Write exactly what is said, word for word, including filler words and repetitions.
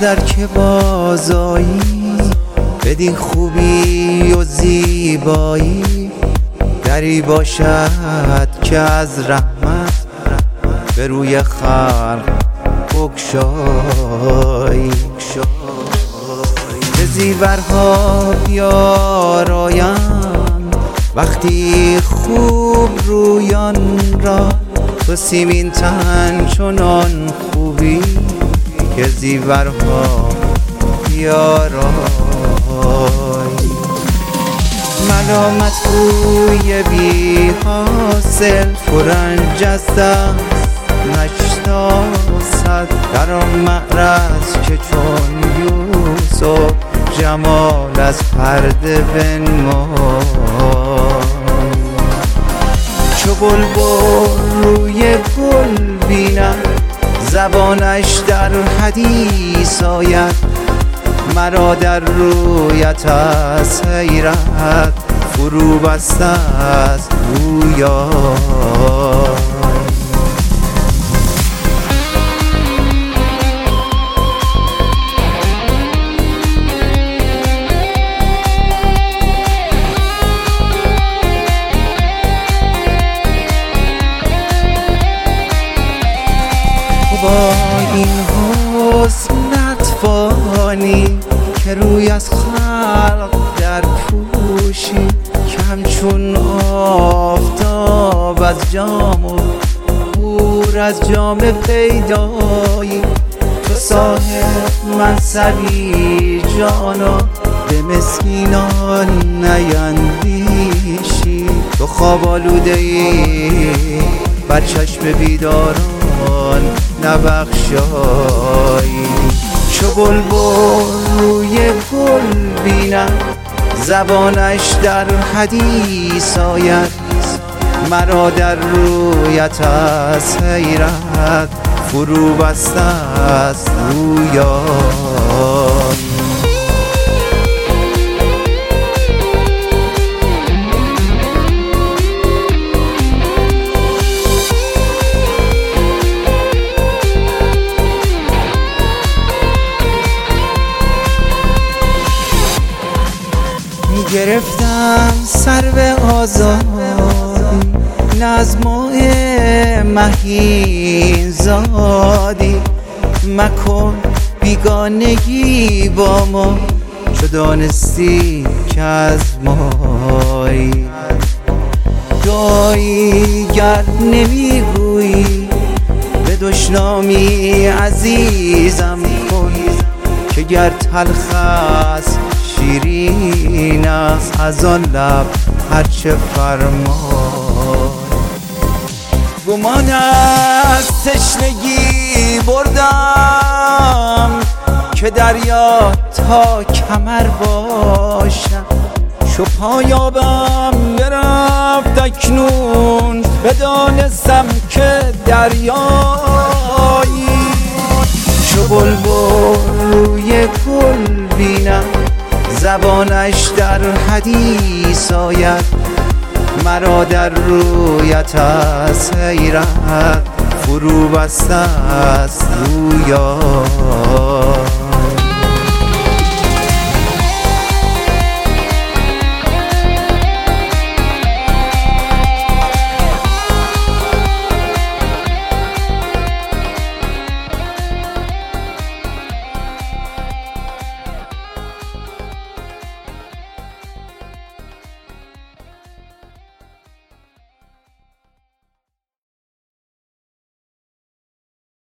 در که بازایی، بدین خوبی و زیبایی، دری باشد که از رحمت به روی خلق بگشایی. به زیورها بیارایند وقتی خوب رویان را، تو سیمین تن چنان خوبی که زیورها بیارایی. ملامت روی بی حاصل پرنج از دست نشناسد، در آن معرض که چون یوسف جمال از پرده بنمای. چو بلبل روی گل بیند زبانش در حدیث آید، مرا در رویت از حیرت فرو بسته است گویا. با این حسن نتوانی که روی از خلق در پوشی، که همچون آفتاب از جام و نور از جام پیدایی. تو صاحب منصبی جانا به مسکینان نیندیشی، تو خواب آلوده ای بر چشم بیداران نبخشایی. چو بلبل روی گل بیند زبانش در حدیث آید، مرا در رویت از حیرت فرو بسته است رویا. گرفتم سر به آزادی، نظم مهین زادی، مکن بیگانگی با ما چو دانستی که از مایی. دایی گر نمیگویی به دشنامی عزیزم کن، که گر تلخ است شیرین است از آن لب هرچه فرمای. گمان از تشنگی بردم که دریا تا کمر باشم، چو پایابم برفت اکنون بدانستم که دریایی. چو بلبل روی گل بینم زبانش در حدیث آید، مرا در رویت از حیرت فرو بسته است رویا.